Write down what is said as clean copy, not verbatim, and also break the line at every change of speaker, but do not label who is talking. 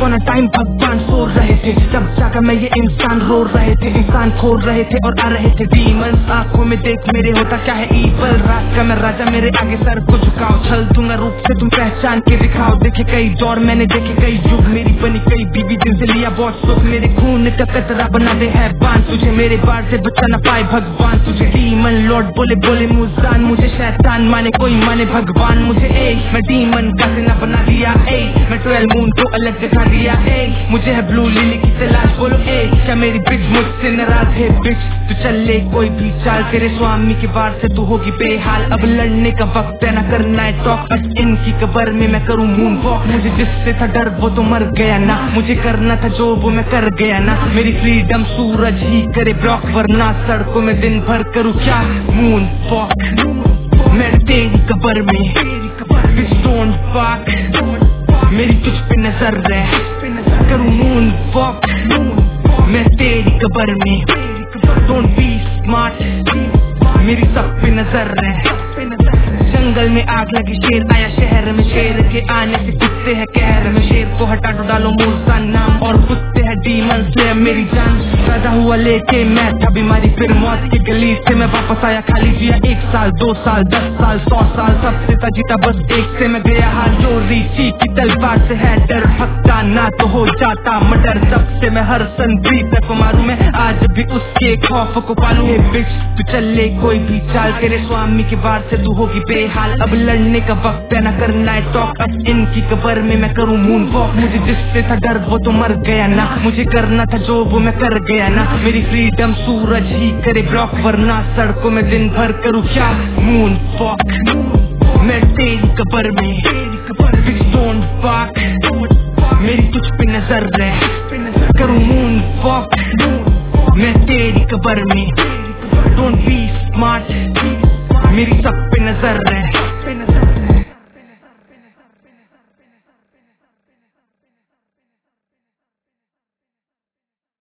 Upon a time भगवान सो रहे थे, तब जाकर मैं ये इंसान रो रहे थे, इंसान खो रहे थे और आ रहे थे डीमंस। आंखों में देख मेरे होता क्या है ईवल, रात का मैं राजा मेरे आगे सर को झुकाओ, छल दूंगा रूप से तुम पहचान के दिखाओ। देखे कई दौर मैंने देखे कई युग, मेरी बनी कई बीवी जिनसे लिया बहुत सुख, मेरे खून का कतरा बना दे है बांध, तुझे मेरे बार से बचा न पाए भगवान। तुझे डीमन लॉर्ड बोले बोले मुजान, मुझे शैतान माने कोई माने भगवान। मुझे मैं डीमन का सेना बना दिया, मैं 12 मून को अलग दिखा दिया, मुझे है ब्लू लिली की तलाश, बोलो क्या मेरी बिच मुझसे नाराज है बिच। तू चल ले कोई भी चाल, तेरे स्वामी के वार से तू होगी बेहाल। अब लड़ने का वक्त है, ना करना है टॉक, बस इनकी कब्र में मैं करूँ मून वॉक। मुझे जिससे था डर वो तो मर गया ना, मुझे करना था जो वो मैं कर गया ना। मेरी फ्रीडम सूरज ही करे ब्लॉक, वरना सड़कों में दिन भर करूँ क्या मून वॉक। मैं तेरी कब्र में स्टोन पाक, मेरी तुझ पे नजर है, करूँ मून वॉक। मैं तेरी कब्र में, डोंट बी स्मार्ट, मेरी सब पे नजर है। जंगल में आग लगी शेर आया शहर में, शेर के आने से कुत्ते हैं कहर में, शेर को हटा दो डालो मूसा नाम, और कुत्ते हैं डीमन से मेरी जान। पैदा हुआ लेके मैं था बीमारी, फिर मौत की गली से मैं वापस आया, खाली जिया 1 साल 2 साल 10 साल 100 साल, सबसे था जीता बस एक से मैं गया हाल। जो रीची की तलवार से है डर भक्ता ना तो हो जाता मर्डर, सबसे मैं हर संदीप को मारूं, मैं आज भी उसके खौफ को पालूं। हे बिच तू चल ले कोई भी चाल, तेरे स्वामी के वार से तू होगी बेहाल। अब लड़ने का वक्त है, ना करना है टॉक, अब इनकी कब्र में मैं करूँ मून वॉक। मुझे जिससे था डर वो तो मर गया ना, मुझे करना था जो वो मैं कर गया ना। मेरी फ्रीडम सूरज ही करे ब्लॉक, वरना सड़कों में दिन भर करूँ क्या मून वॉक। मैं तेरी कब्र में स्टोन पाक, मेरी तुझ पे नजर है, करूँ मून वॉक। मैं तेरी कब्र में, डोंट बी स्मार्ट, मेरी सब पे नजर है।